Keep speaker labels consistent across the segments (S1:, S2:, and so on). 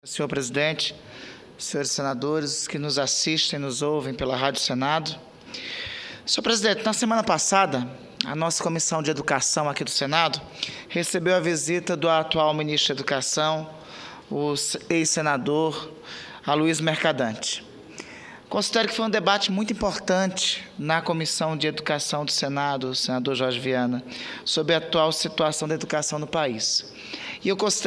S1: Senhor presidente, senhores senadores que nos assistem, nos ouvem pela Rádio Senado. Senhor presidente, na semana passada, a nossa Comissão de Educação aqui do Senado recebeu a visita do atual ministro da Educação, o ex-senador Aloysio Mercadante. Considero que foi um debate muito importante na Comissão de Educação do Senado, o senador Jorge Viana, sobre a atual situação da educação no país. E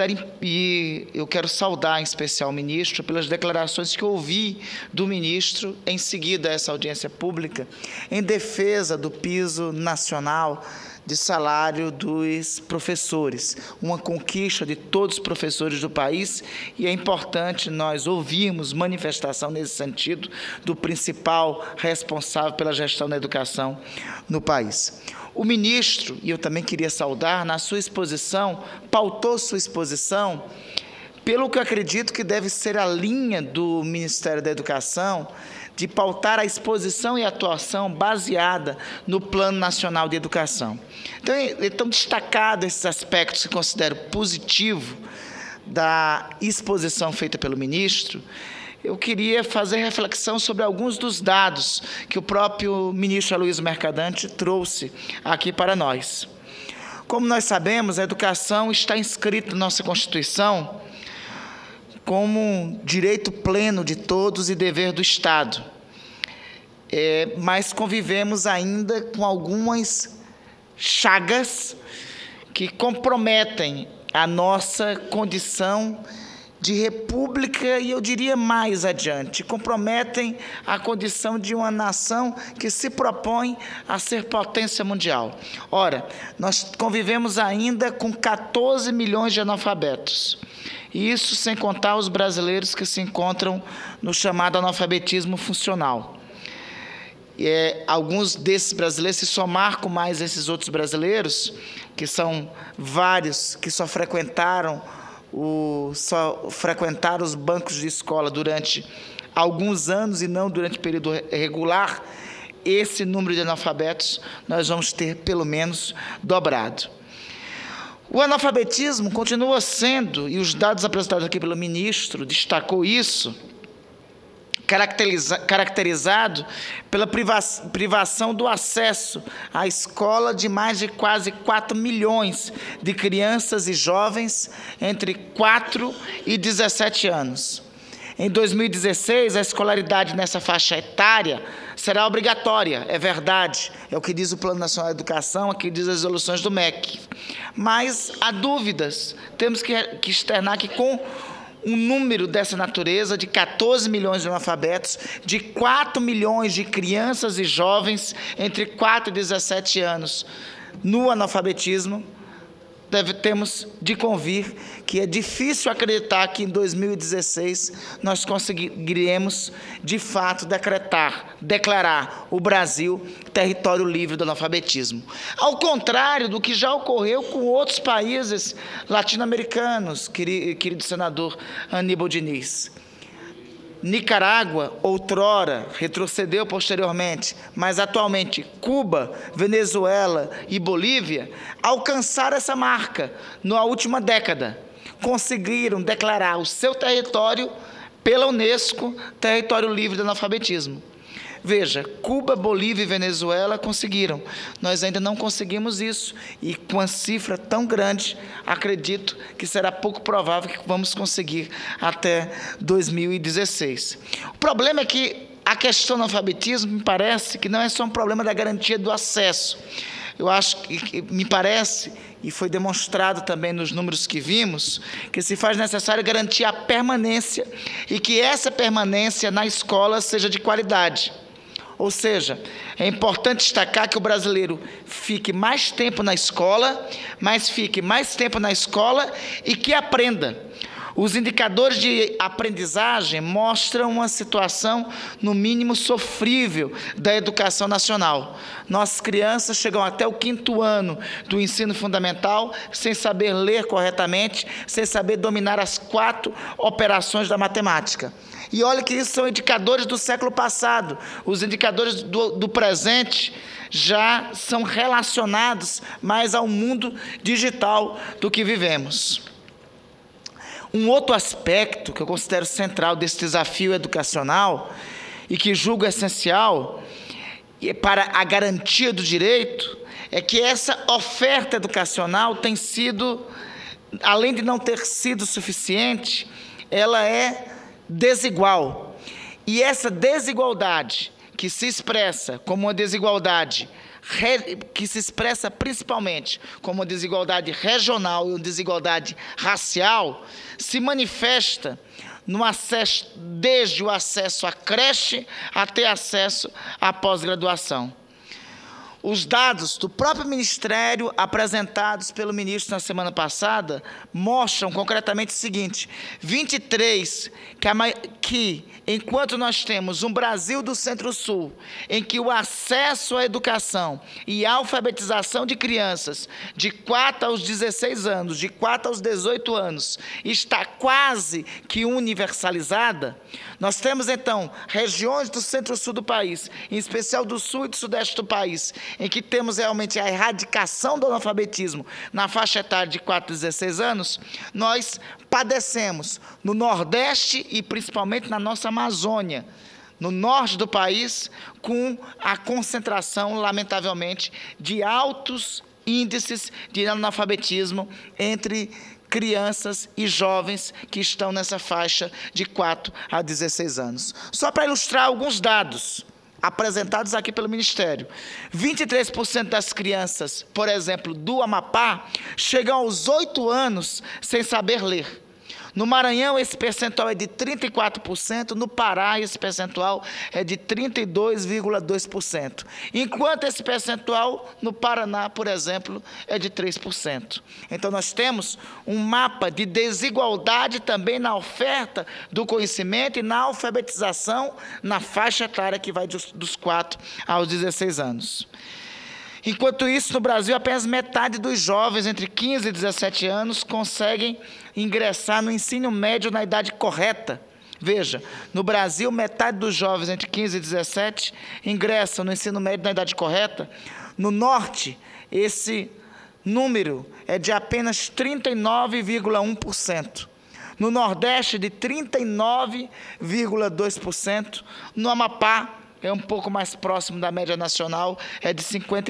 S1: eu quero saudar em especial o ministro pelas declarações que eu ouvi do ministro em seguida a essa audiência pública em defesa do piso nacional de salário dos professores, uma conquista de todos os professores do país, e é importante nós ouvirmos manifestação nesse sentido do principal responsável pela gestão da educação no país. O ministro, e eu também queria saudar, na sua exposição, pautou sua exposição pelo que eu acredito que deve ser a linha do Ministério da Educação, de pautar a exposição e atuação baseada no Plano Nacional de Educação. Então, estão destacados esses aspectos que considero positivo da exposição feita pelo ministro. Eu queria fazer reflexão sobre alguns dos dados que o próprio ministro Aloysio Mercadante trouxe aqui para nós. Como nós sabemos, a educação está inscrita na nossa Constituição como direito pleno de todos e dever do Estado. Mas convivemos ainda com algumas chagas que comprometem a nossa condição de república, e eu diria mais adiante, comprometem a condição de uma nação que se propõe a ser potência mundial. Ora, nós convivemos ainda com 14 milhões de analfabetos, e isso sem contar os brasileiros que se encontram no chamado analfabetismo funcional. Alguns desses brasileiros, se somar com mais esses outros brasileiros, que são vários que só frequentaram os bancos de escola durante alguns anos e não durante o período regular, esse número de analfabetos nós vamos ter pelo menos dobrado. O analfabetismo continua sendo, e os dados apresentados aqui pelo ministro destacou isso, caracterizado pela privação do acesso à escola de mais de quase 4 milhões de crianças e jovens entre 4 e 17 anos. Em 2016, a escolaridade nessa faixa etária será obrigatória, é verdade, é o que diz o Plano Nacional de Educação, é o que diz as resoluções do MEC. Mas há dúvidas, temos que externar que com um número dessa natureza, de 14 milhões de analfabetos, de 4 milhões de crianças e jovens entre 4 e 17 anos no analfabetismo, temos de convir que é difícil acreditar que em 2016 nós conseguiremos, de fato, declarar o Brasil território livre do analfabetismo. Ao contrário do que já ocorreu com outros países latino-americanos, querido senador Aníbal Diniz. Nicarágua, outrora, retrocedeu posteriormente, mas atualmente Cuba, Venezuela e Bolívia alcançaram essa marca na última década. Conseguiram declarar o seu território pela Unesco, território livre do analfabetismo. Veja, Cuba, Bolívia e Venezuela conseguiram. Nós ainda não conseguimos isso, e com uma cifra tão grande, acredito que será pouco provável que vamos conseguir até 2016. O problema é que a questão do analfabetismo, me parece que não é só um problema da garantia do acesso. Eu acho que me parece, e foi demonstrado também nos números que vimos, que se faz necessário garantir a permanência, e que essa permanência na escola seja de qualidade. Ou seja, é importante destacar que o brasileiro fique mais tempo na escola, e que aprenda. Os indicadores de aprendizagem mostram uma situação, no mínimo, sofrível da educação nacional. Nossas crianças chegam até o 5º ano do ensino fundamental sem saber ler corretamente, sem saber dominar as 4 operações da matemática. E olha que isso são indicadores do século passado. Os indicadores do presente já são relacionados mais ao mundo digital do que vivemos. Um outro aspecto que eu considero central desse desafio educacional e que julgo essencial para a garantia do direito é que essa oferta educacional tem sido, além de não ter sido suficiente, ela é desigual. E essa desigualdade, que se expressa como uma desigualdade, que se expressa principalmente como uma desigualdade regional e uma desigualdade racial, se manifesta no acesso, desde o acesso à creche até acesso à pós-graduação. Os dados do próprio Ministério, apresentados pelo ministro na semana passada, mostram concretamente o seguinte: 23, que enquanto nós temos um Brasil do Centro-Sul, em que o acesso à educação e à alfabetização de crianças de 4 aos 16 anos, de 4 aos 18 anos, está quase que universalizada, nós temos, então, regiões do Centro-Sul do país, em especial do Sul e do Sudeste do país, em que temos realmente a erradicação do analfabetismo na faixa etária de 4 a 16 anos, nós padecemos no Nordeste e principalmente na nossa Amazônia, no norte do país, com a concentração, lamentavelmente, de altos índices de analfabetismo entre crianças e jovens que estão nessa faixa de 4 a 16 anos. Só para ilustrar alguns dados apresentados aqui pelo Ministério, 23% das crianças, por exemplo, do Amapá, chegam aos 8 anos sem saber ler. No Maranhão, esse percentual é de 34%, no Pará, esse percentual é de 32,2%, enquanto esse percentual no Paraná, por exemplo, é de 3%. Então, nós temos um mapa de desigualdade também na oferta do conhecimento e na alfabetização na faixa etária que vai dos 4 aos 16 anos. Enquanto isso, no Brasil, apenas metade dos jovens entre 15 e 17 anos conseguem ingressar no ensino médio na idade correta. Veja, no Brasil, metade dos jovens entre 15 e 17 ingressam no ensino médio na idade correta. No Norte, esse número é de apenas 39,1%. No Nordeste, de 39,2%. No Amapá, é um pouco mais próximo da média nacional, é de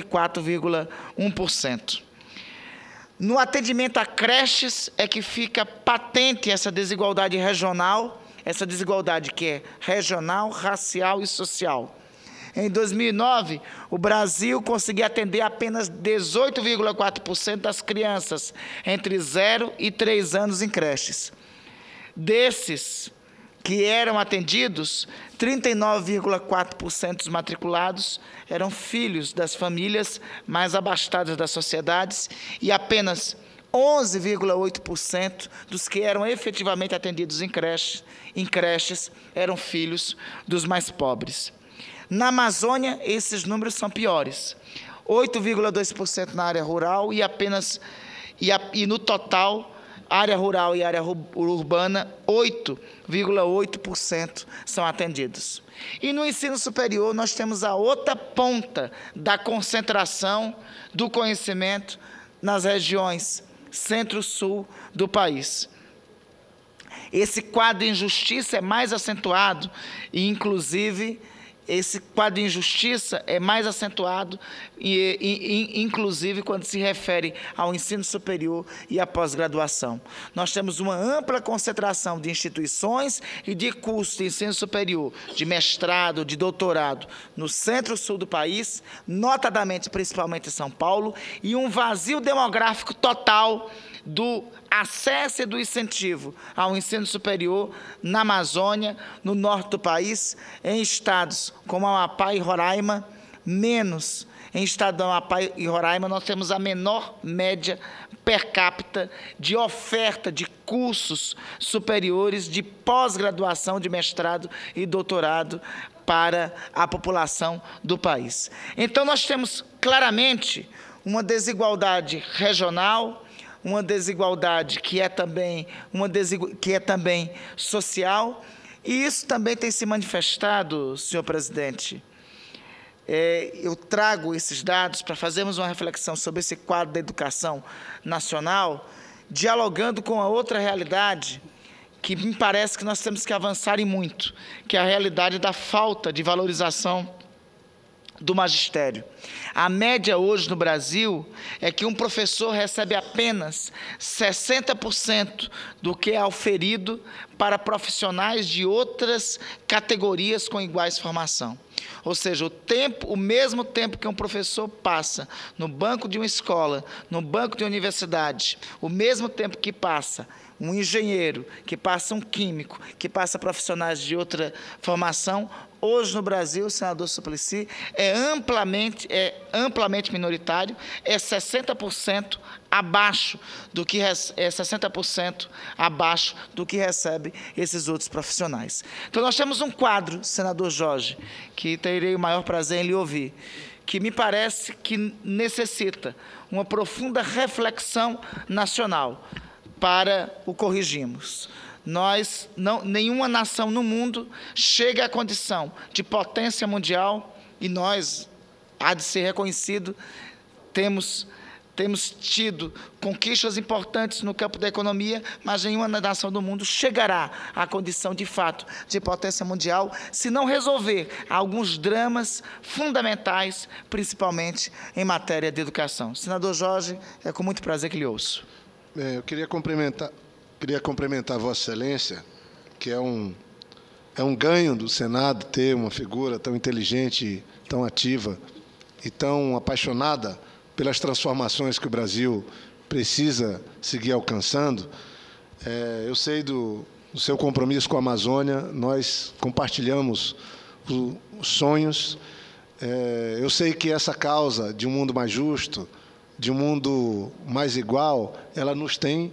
S1: 54,1%. No atendimento a creches é que fica patente essa desigualdade regional, essa desigualdade que é regional, racial e social. Em 2009, o Brasil conseguia atender apenas 18,4% das crianças entre 0 e 3 anos em creches. Desses que eram atendidos, 39,4% dos matriculados eram filhos das famílias mais abastadas das sociedades e apenas 11,8% dos que eram efetivamente atendidos em creches eram filhos dos mais pobres. Na Amazônia, esses números são piores. 8,2% na área rural e no total, área rural e área urbana, 8,8% são atendidos. E no ensino superior, nós temos a outra ponta da concentração do conhecimento nas regiões centro-sul do país. Esse quadro de injustiça é mais acentuado e, inclusive, esse quadro de injustiça é mais acentuado, inclusive quando se refere ao ensino superior e à pós-graduação. Nós temos uma ampla concentração de instituições e de cursos de ensino superior, de mestrado, de doutorado, no centro-sul do país, notadamente, principalmente em São Paulo, e um vazio demográfico total do acesso e do incentivo ao ensino superior na Amazônia, no norte do país, em estados como Amapá e Roraima, menos. Em estado do Amapá e Roraima, nós temos a menor média per capita de oferta de cursos superiores, de pós-graduação, de mestrado e doutorado para a população do país. Então, nós temos claramente uma desigualdade regional, uma desigualdade que é também social, e isso também tem se manifestado, senhor presidente. Eu trago esses dados para fazermos uma reflexão sobre esse quadro da educação nacional, dialogando com a outra realidade, que me parece que nós temos que avançar e muito, que é a realidade da falta de valorização do magistério. A média hoje no Brasil é que um professor recebe apenas 60% do que é auferido para profissionais de outras categorias com iguais formação. Ou seja, o mesmo tempo que um professor passa no banco de uma escola, no banco de uma universidade, o mesmo tempo que passa um engenheiro, que passa um químico, que passa profissionais de outra formação, hoje no Brasil, senador Suplicy, é amplamente minoritário, é 60% abaixo do que 60% abaixo do que recebe esses outros profissionais. Então nós temos um quadro, senador Jorge, que terei o maior prazer em lhe ouvir, que me parece que necessita uma profunda reflexão nacional para o corrigirmos. Nenhuma nação no mundo chega à condição de potência mundial, e nós, há de ser reconhecido, temos tido conquistas importantes no campo da economia, mas nenhuma nação do mundo chegará à condição, de fato, de potência mundial, se não resolver alguns dramas fundamentais, principalmente em matéria de educação. Senador Jorge, é com muito prazer que lhe ouço.
S2: Eu queria cumprimentar Vossa Excelência, que é um ganho do Senado ter uma figura tão inteligente, tão ativa e tão apaixonada pelas transformações que o Brasil precisa seguir alcançando. Eu sei do seu compromisso com a Amazônia, nós compartilhamos os sonhos. Eu sei que essa causa de um mundo mais justo, de um mundo mais igual, ela nos tem.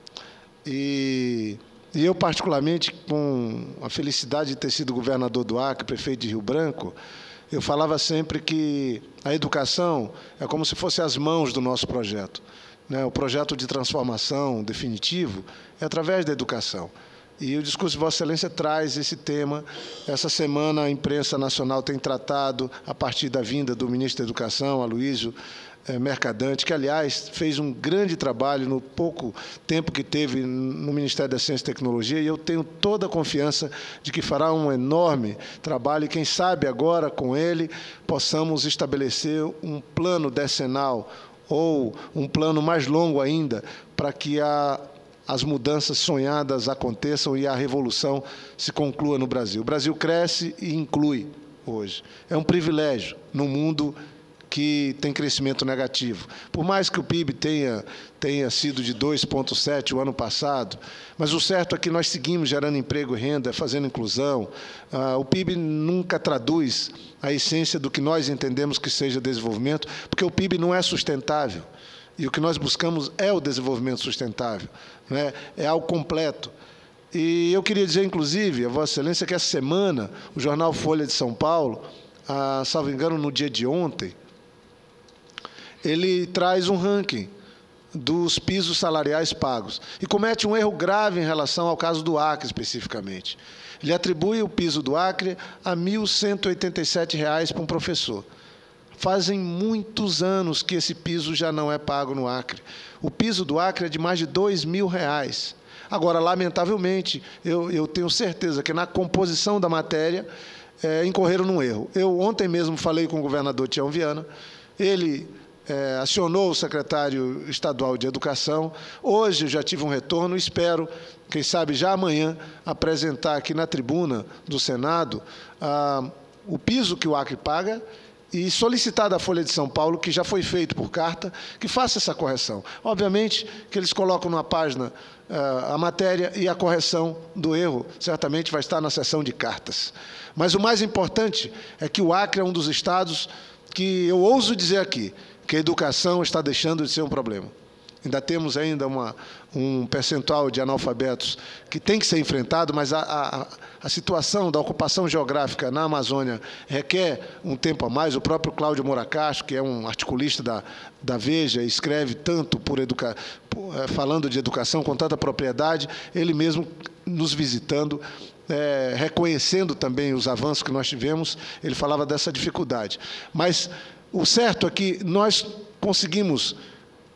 S2: E eu, particularmente, com a felicidade de ter sido governador do Acre, prefeito de Rio Branco, eu falava sempre que a educação é como se fosse as mãos do nosso projeto, né? O projeto de transformação definitivo é através da educação. E o discurso de Vossa Excelência traz esse tema. Essa semana a imprensa nacional tem tratado, a partir da vinda do ministro da Educação, Aloysio Mercadante, que, aliás, fez um grande trabalho no pouco tempo que teve no Ministério da Ciência e Tecnologia, e eu tenho toda a confiança de que fará um enorme trabalho, e quem sabe agora, com ele, possamos estabelecer um plano decenal ou um plano mais longo ainda, para que as mudanças sonhadas aconteçam e a revolução se conclua no Brasil. O Brasil cresce e inclui hoje. É um privilégio no mundo que tem crescimento negativo. Por mais que o PIB tenha sido de 2,7% o ano passado, mas o certo é que nós seguimos gerando emprego e renda, fazendo inclusão. O PIB nunca traduz a essência do que nós entendemos que seja desenvolvimento, porque o PIB não é sustentável. E o que nós buscamos é o desenvolvimento sustentável, né? É algo completo. E eu queria dizer, inclusive, a Vossa Excelência, que essa semana o jornal Folha de São Paulo, salvo engano, no dia de ontem, ele traz um ranking dos pisos salariais pagos e comete um erro grave em relação ao caso do Acre, especificamente. Ele atribui o piso do Acre a R$ 1.187 para um professor. Fazem muitos anos que esse piso já não é pago no Acre. O piso do Acre é de mais de R$ 2.000. Agora, lamentavelmente, eu tenho certeza que na composição da matéria incorreram num erro. Eu ontem mesmo falei com o governador Tião Viana, ele acionou o secretário estadual de Educação. Hoje eu já tive um retorno, espero, quem sabe já amanhã, apresentar aqui na tribuna do Senado o piso que o Acre paga e solicitar da Folha de São Paulo, que já foi feito por carta, que faça essa correção. Obviamente que eles colocam na página a matéria e a correção do erro, certamente vai estar na seção de cartas. Mas o mais importante é que o Acre é um dos estados que eu ouso dizer aqui, que a educação está deixando de ser um problema. Ainda temos um percentual de analfabetos que tem que ser enfrentado, mas a situação da ocupação geográfica na Amazônia requer um tempo a mais. O próprio Cláudio Moura Castro, que é um articulista da Veja, escreve tanto falando de educação com tanta propriedade, ele mesmo nos visitando, reconhecendo também os avanços que nós tivemos, ele falava dessa dificuldade. Mas o certo é que nós conseguimos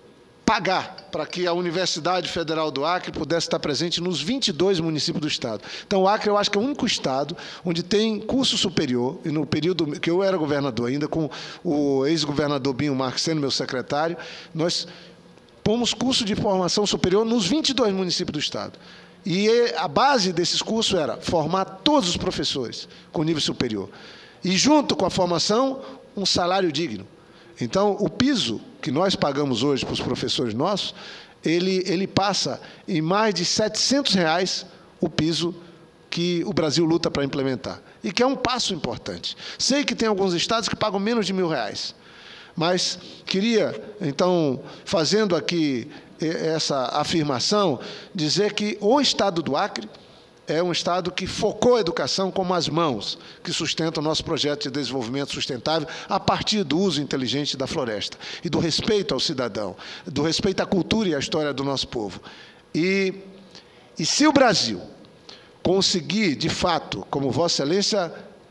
S2: pagar para que a Universidade Federal do Acre pudesse estar presente nos 22 municípios do estado. Então, o Acre, eu acho que é o único estado onde tem curso superior, e no período que eu era governador ainda, com o ex-governador Binho Marques sendo meu secretário, nós pomos curso de formação superior nos 22 municípios do estado. E a base desses cursos era formar todos os professores com nível superior. E, junto com a formação, um salário digno. Então, o piso que nós pagamos hoje para os professores nossos, ele passa em mais de R$700 o piso que o Brasil luta para implementar. E que é um passo importante. Sei que tem alguns estados que pagam menos de R$1.000. Mas queria, então, fazendo aqui essa afirmação, dizer que o estado do Acre é um estado que focou a educação como as mãos que sustentam o nosso projeto de desenvolvimento sustentável a partir do uso inteligente da floresta e do respeito ao cidadão, do respeito à cultura e à história do nosso povo. E se o Brasil conseguir, de fato, como Vossa Excelência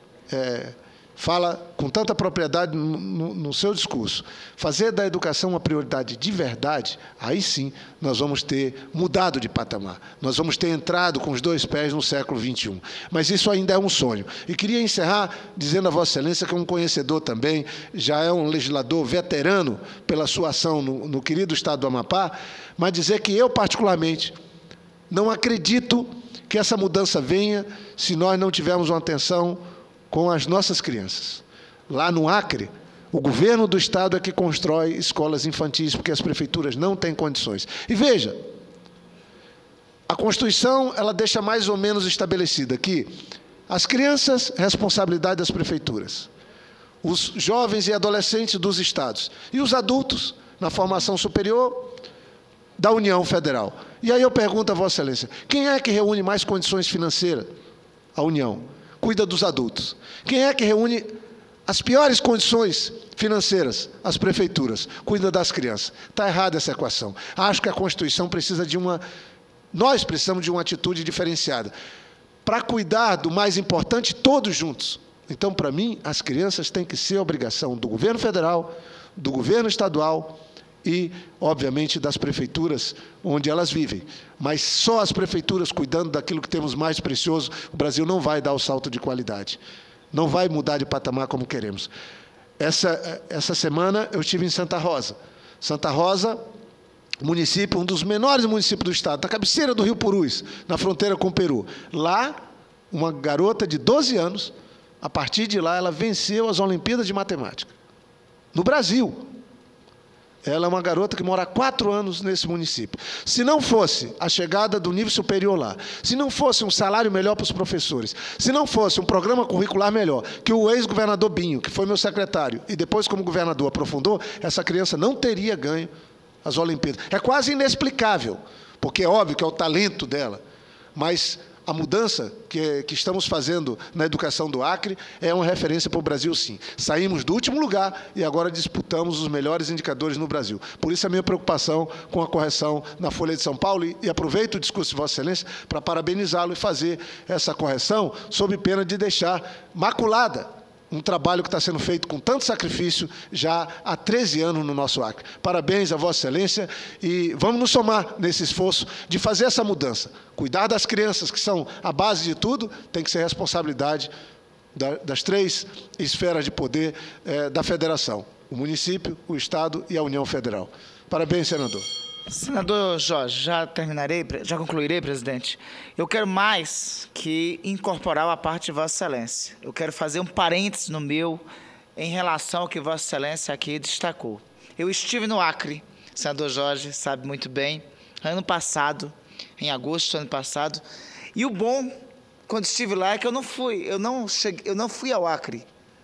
S2: fala com tanta propriedade no seu discurso, fazer da educação uma prioridade de verdade, aí sim nós vamos ter mudado de patamar. Nós vamos ter entrado com os 2 pés no século XXI. Mas isso ainda é um sonho. E queria encerrar dizendo a Vossa Excelência que é um conhecedor também, já é um legislador veterano pela sua ação no querido estado do Amapá, mas dizer que eu, particularmente, não acredito que essa mudança venha se nós não tivermos uma atenção com as nossas crianças. Lá no Acre, o governo do estado é que constrói escolas infantis, porque as prefeituras não têm condições. E veja, a Constituição ela deixa mais ou menos estabelecida que as crianças, responsabilidade das prefeituras, os jovens e adolescentes dos estados, e os adultos, na formação superior, da União Federal. E aí eu pergunto a Vossa Excelência, quem é que reúne mais condições financeiras? A União. Cuida dos adultos. Quem é que reúne as piores condições financeiras? As prefeituras. Cuida das crianças. Está errada essa equação. Acho que a Constituição precisa de nós precisamos de uma atitude diferenciada para cuidar do mais importante todos juntos. Então, para mim, as crianças têm que ser obrigação do governo federal, do governo estadual e, obviamente, das prefeituras onde elas vivem. Mas só as prefeituras cuidando daquilo que temos mais precioso, o Brasil não vai dar o salto de qualidade. Não vai mudar de patamar como queremos. Essa semana eu estive em Santa Rosa. Santa Rosa, município, um dos menores municípios do estado, da cabeceira do Rio Purus, na fronteira com o Peru. Lá, uma garota de 12 anos, a partir de lá, ela venceu as Olimpíadas de Matemática. No Brasil. Ela é uma garota que mora há 4 anos nesse município. Se não fosse a chegada do nível superior lá, se não fosse um salário melhor para os professores, se não fosse um programa curricular melhor, que o ex-governador Binho, que foi meu secretário, e depois como governador aprofundou, essa criança não teria ganho as Olimpíadas. É quase inexplicável, porque é óbvio que é o talento dela, mas a mudança que estamos fazendo na educação do Acre é uma referência para o Brasil, sim. Saímos do último lugar e agora disputamos os melhores indicadores no Brasil. Por isso a minha preocupação com a correção na Folha de São Paulo e aproveito o discurso de Vossa Excelência para parabenizá-lo e fazer essa correção sob pena de deixar maculada um trabalho que está sendo feito com tanto sacrifício já há 13 anos no nosso Acre. Parabéns a Vossa Excelência e vamos nos somar nesse esforço de fazer essa mudança. Cuidar das crianças, que são a base de tudo, tem que ser responsabilidade das 3 esferas de poder da federação: o município, o estado e a União Federal. Parabéns, senador.
S1: Senador Jorge, já concluirei, presidente. Eu quero mais que incorporar a parte de Vossa Excelência. Eu quero fazer um parênteses no meu em relação ao que Vossa Excelência aqui destacou. Eu estive no Acre, senador Jorge sabe muito bem, ano passado, em agosto do ano passado, e o bom, quando estive lá, é que eu não fui ao Acre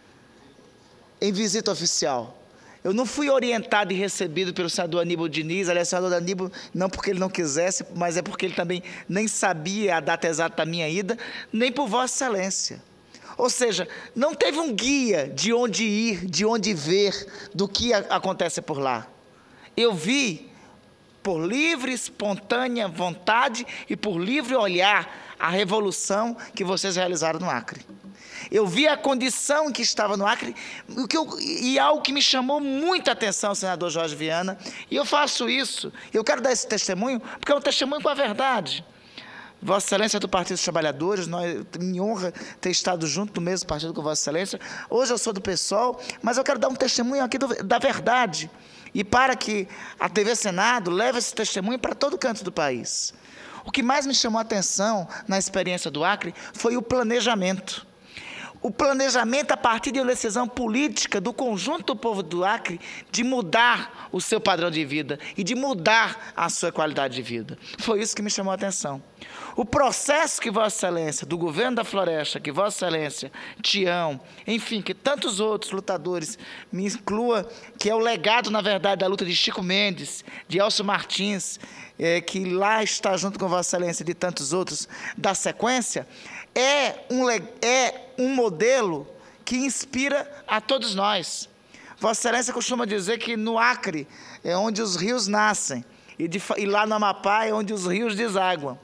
S1: em visita oficial. Eu não fui orientado e recebido pelo senador Aníbal Diniz, aliás, o senador Aníbal, não porque ele não quisesse, mas é porque ele também nem sabia a data exata da minha ida, nem por Vossa Excelência. Ou seja, não teve um guia de onde ir, de onde ver, do que acontece por lá. Eu vi, por livre, espontânea vontade e por livre olhar, a revolução que vocês realizaram no Acre. Eu vi a condição em que estava no Acre, e algo que me chamou muita atenção, senador Jorge Viana, e eu faço isso, eu quero dar esse testemunho, porque é um testemunho com a verdade. Vossa Excelência é do Partido dos Trabalhadores, me honra ter estado junto no mesmo partido com Vossa Excelência. Hoje eu sou do PSOL, mas eu quero dar um testemunho aqui da verdade. E para que a TV Senado leve esse testemunho para todo canto do país. O que mais me chamou a atenção na experiência do Acre foi o planejamento. O planejamento a partir de uma decisão política do conjunto do povo do Acre de mudar o seu padrão de vida e de mudar a sua qualidade de vida. Foi isso que me chamou a atenção. O processo que Vossa Excelência, do governo da Floresta, que Vossa Excelência, Tião, enfim, que tantos outros lutadores me inclua, que é o legado, na verdade, da luta de Chico Mendes, de Elcio Martins, que lá está junto com Vossa Excelência e de tantos outros, da sequência, é um modelo que inspira a todos nós. Vossa Excelência costuma dizer que no Acre é onde os rios nascem, e lá no Amapá é onde os rios desaguam.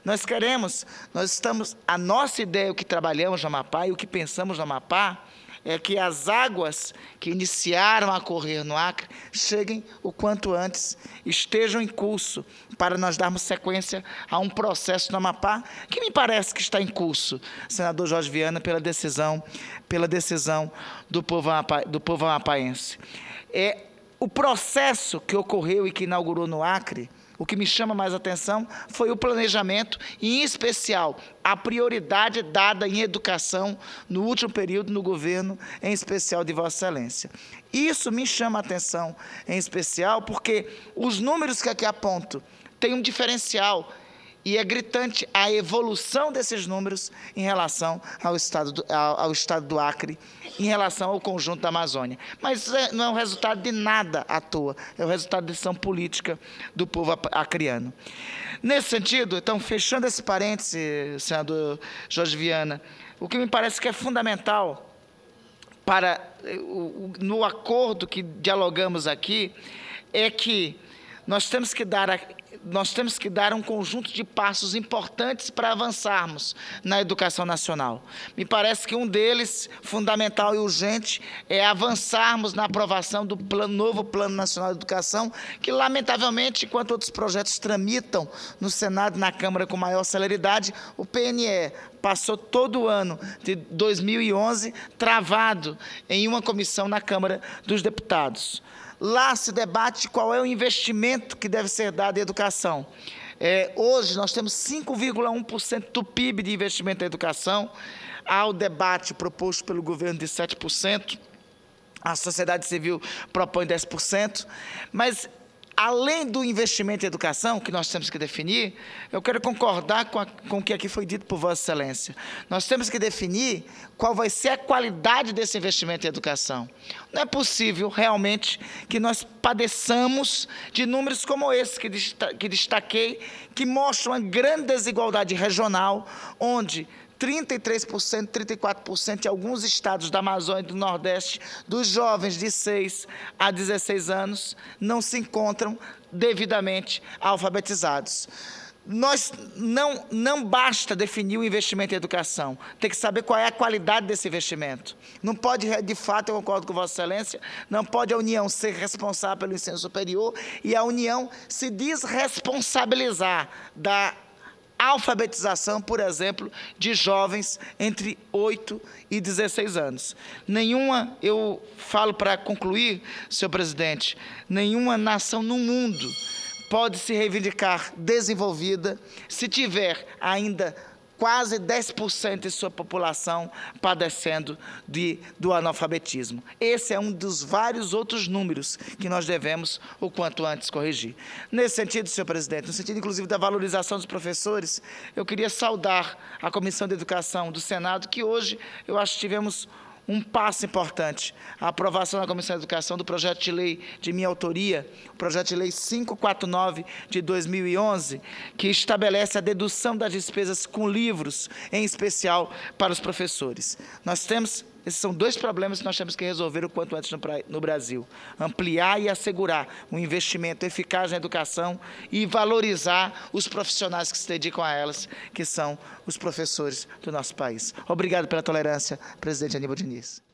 S1: A nossa ideia, o que trabalhamos no Amapá e o que pensamos no Amapá, é que as águas que iniciaram a correr no Acre cheguem o quanto antes, estejam em curso, para nós darmos sequência a um processo no Amapá, que me parece que está em curso, senador Jorge Viana, pela decisão do povo amapaense. O processo que ocorreu e que inaugurou no Acre, o que me chama mais atenção foi o planejamento e, em especial, a prioridade dada em educação no último período no governo, em especial de Vossa Excelência. Isso me chama a atenção, em especial, porque os números que aqui aponto têm um diferencial e é gritante a evolução desses números em relação ao estado do Acre, em relação ao conjunto da Amazônia. Mas não é o resultado de nada à toa, é o resultado da decisão política do povo acreano. Nesse sentido, então, fechando esse parêntese, senador Jorge Viana, o que me parece que é fundamental no acordo que dialogamos aqui é que nós temos que dar um conjunto de passos importantes para avançarmos na educação nacional. Me parece que um deles, fundamental e urgente, é avançarmos na aprovação do novo Plano Nacional de Educação, que, lamentavelmente, enquanto outros projetos tramitam no Senado e na Câmara com maior celeridade, o PNE passou todo o ano de 2011 travado em uma comissão na Câmara dos Deputados. Lá se debate qual é o investimento que deve ser dado em educação. Hoje nós temos 5,1% do PIB de investimento em educação. Há o debate proposto pelo governo de 7%, a sociedade civil propõe 10%, mas além do investimento em educação, que nós temos que definir, eu quero concordar com o que aqui foi dito por Vossa Excelência. Nós temos que definir qual vai ser a qualidade desse investimento em educação. Não é possível, realmente, que nós padeçamos de números como esse que destaquei, que mostram uma grande desigualdade regional, onde 33%, 34% em alguns estados da Amazônia e do Nordeste, dos jovens de 6 a 16 anos, não se encontram devidamente alfabetizados. Não basta definir o investimento em educação, tem que saber qual é a qualidade desse investimento. Não pode, de fato, eu concordo com Vossa Excelência, não pode a União ser responsável pelo ensino superior e a União se desresponsabilizar da alfabetização, por exemplo, de jovens entre 8 e 16 anos. Eu falo para concluir, senhor presidente, nenhuma nação no mundo pode se reivindicar desenvolvida se tiver ainda quase 10% de sua população padecendo do analfabetismo. Esse é um dos vários outros números que nós devemos, o quanto antes, corrigir. Nesse sentido, senhor presidente, no sentido, inclusive, da valorização dos professores, eu queria saudar a Comissão de Educação do Senado, que hoje, eu acho que tivemos um passo importante, a aprovação na Comissão de Educação do projeto de lei de minha autoria, o projeto de lei 549 de 2011, que estabelece a dedução das despesas com livros, em especial para os professores. Nós temos Esses são dois problemas que nós temos que resolver o quanto antes no Brasil. Ampliar e assegurar um investimento eficaz na educação e valorizar os profissionais que se dedicam a elas, que são os professores do nosso país. Obrigado pela tolerância, presidente Aníbal Diniz.